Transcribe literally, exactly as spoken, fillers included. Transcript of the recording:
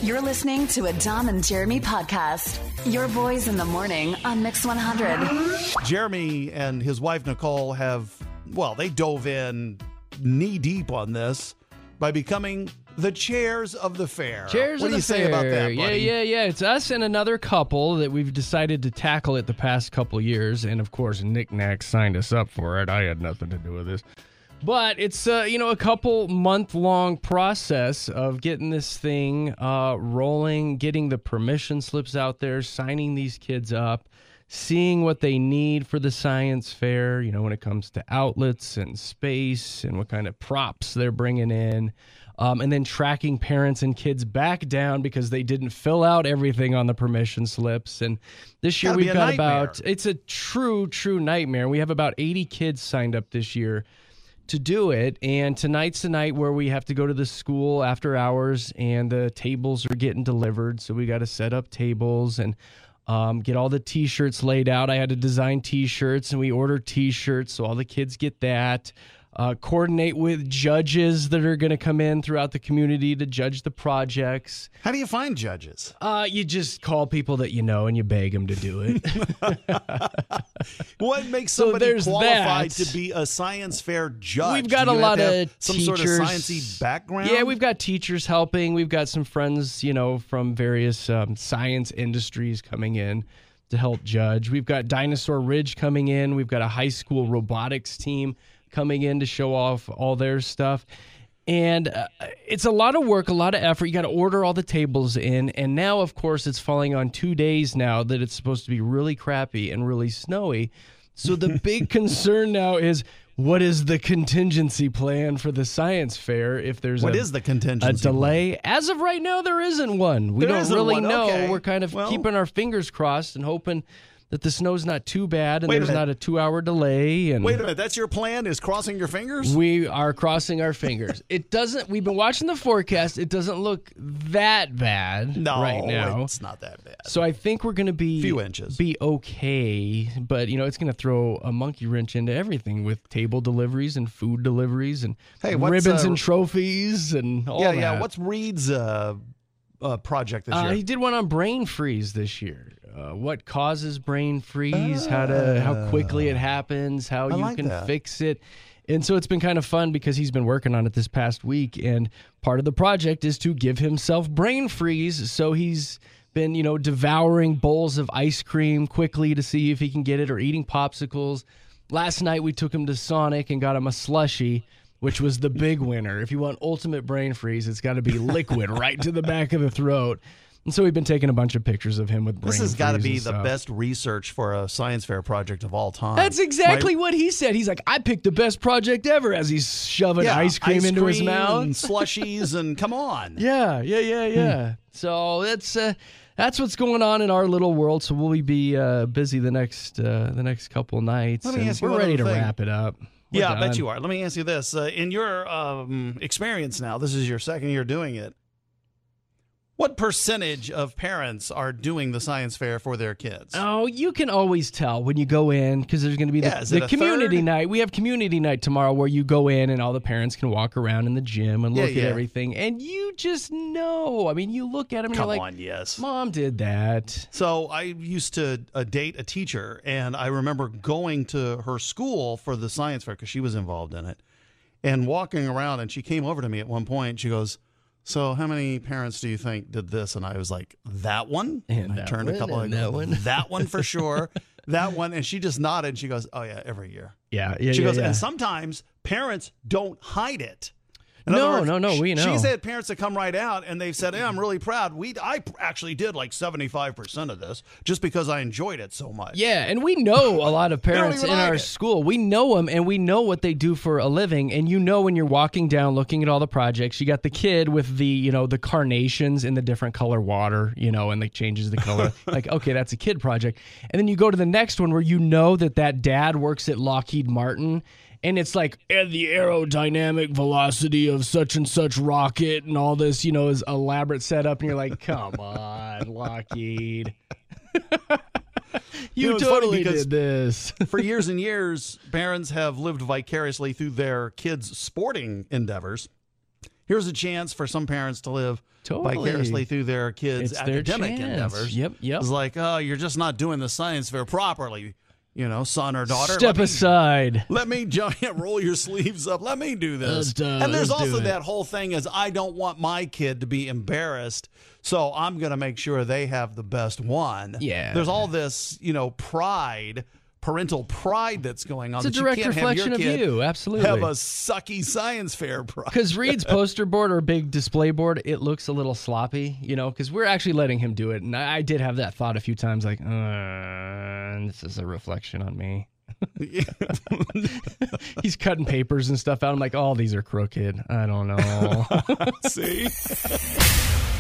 You're listening to a Dom and Jeremy podcast. Your boys in the morning on Mix one hundred. Jeremy and his wife, Nicole, have, well, they dove in knee deep on this by becoming the chairs of the fair. Chairs what of do the you say fair. about that, buddy? Yeah, yeah, yeah. It's us and another couple that we've decided to tackle it the past couple years. And, of course, Nick Nack signed us up for it. I had nothing to do with this. But it's, uh, you know, a couple month-long process of getting this thing uh, rolling, getting the permission slips out there, signing these kids up, seeing what they need for the science fair, you know, when it comes to outlets and space and what kind of props they're bringing in, um, and then tracking parents and kids back down because they didn't fill out everything on the permission slips. And this year Gotta be we've a got nightmare. about, it's a true, true nightmare. We have about eighty kids signed up this year to do it, and tonight's the night where we have to go to the school after hours, and the tables are getting delivered, so we got to set up tables and um, get all the T-shirts laid out. I had to design T-shirts, and we ordered T-shirts, so all the kids get that. Uh, coordinate with judges that are going to come in throughout the community to judge the projects. How do you find judges? Uh, you just call people that you know, and you beg them to do it. What makes So somebody there's qualified that. to be a science fair judge? We've got Do a you have lot to have of some teachers. sort of sciencey background. Yeah, we've got teachers helping. We've got some friends, you know, from various um, science industries coming in to help judge. We've got Dinosaur Ridge coming in. We've got a high school robotics team coming in to show off all their stuff. And uh, it's a lot of work, a lot of effort. You got to order all the tables in. And now, of course, it's falling on two days now that it's supposed to be really crappy and really snowy. So the big concern now is, what is the contingency plan for the science fair if there's What a, is the contingency a delay? As of right now, there isn't one. We There don't isn't really one. know. Okay. We're kind of Well- keeping our fingers crossed and hoping that the snow's not too bad and Wait a there's minute. not a two-hour delay. And Wait a minute, that's your plan, is crossing your fingers? we are crossing our fingers. It doesn't. We've been watching the forecast. It doesn't look that bad no, right now. it's not that bad. So I think we're going to be Few inches. be okay, but you know it's going to throw a monkey wrench into everything with table deliveries and food deliveries and Hey, what's, ribbons uh, and trophies and all yeah, that. yeah. What's Reed's uh, uh, project this Uh, year? he did one on brain freeze this year. Uh, what causes brain freeze? How to how quickly it happens? How I you like can that. fix it? And so it's been kind of fun because he's been working on it this past week, and part of the project is to give himself brain freeze. So he's been, you know, devouring bowls of ice cream quickly to see if he can get it, or eating popsicles. Last night we took him to Sonic and got him a slushie, which was the big winner. If you want ultimate brain freeze, it's got to be liquid right to the back of the throat. And so we've been taking a bunch of pictures of him with brain This has got to freeze be and the stuff. best research for a science fair project of all time. That's exactly Right? what he said. He's like, I picked the best project ever, as he's shoving Yeah, ice cream into his cream mouth. and slushies, and come on. Yeah, yeah, yeah, yeah. So that's uh, that's what's going on in our little world. So we'll be uh, busy the next uh, the next couple nights. Let me and ask you we're one ready other to thing. wrap it up. We're Yeah, I bet done. you are. Let me ask you this. Uh, in your um, experience now, this is your second year doing it. What percentage of parents are doing the science fair for their kids? Oh, you can always tell when you go in because there's going to be the, Yeah, is it the a community third? night. We have community night tomorrow where you go in and all the parents can walk around in the gym and Yeah, look yeah. at everything. And you just know. I mean, you look at them and Come you're like, on, yes. Mom did that. So I used to uh, date a teacher, and I remember going to her school for the science fair because she was involved in it, and walking around, and she came over to me at one point, and she goes, so how many parents do you think did this? And I was like, that one? And I that turned a one, couple and I that go, one. That one for sure. That one. And she just nodded, and she goes, oh, yeah, every year. Yeah, yeah, She yeah, goes, yeah. and sometimes parents don't hide it. In No, other words, no, no, we know. She's had parents that come right out and they've said, hey, I'm really proud. We I actually did like seventy-five percent of this just because I enjoyed it so much. Yeah, and we know a lot of don't parents even in like our it. school. We know them, and we know what they do for a living. And you know when you're walking down, looking at all the projects, you got the kid with the, you know, the carnations in the different color water, you know, and they changes the color. Like, okay, that's a kid project. And then you go to the next one where you know that that dad works at Lockheed Martin. And it's like, and the aerodynamic velocity of such and such rocket and all this, you know, is elaborate setup. And you're like, come on, Lockheed. You You, know, it's funny totally because- did this. For years and years, parents have lived vicariously through their kids' sporting endeavors. here's a chance for some parents to live Totally. vicariously through their kids' It's their academic chance. endeavors. Yep, yep. It's like, oh, you're just not doing the science fair properly, you know, son or daughter. Step Let me- aside. Let me jump, roll your sleeves up. Let me do this. Let's, uh, and there's let's do also it. that whole thing is I don't want my kid to be embarrassed, so I'm going to make sure they have the best one. Yeah. There's all this, you know, pride, parental pride that's going on. It's a that you direct can't have reflection your of kid you. Absolutely. Have a sucky science fair pride. Because Reed's poster board or big display board, it looks a little sloppy, you know, because we're actually letting him do it. And I, I did have that thought a few times, like, uh, this is a reflection on me. He's cutting papers and stuff out. I'm like, oh, these are crooked. I don't know. See?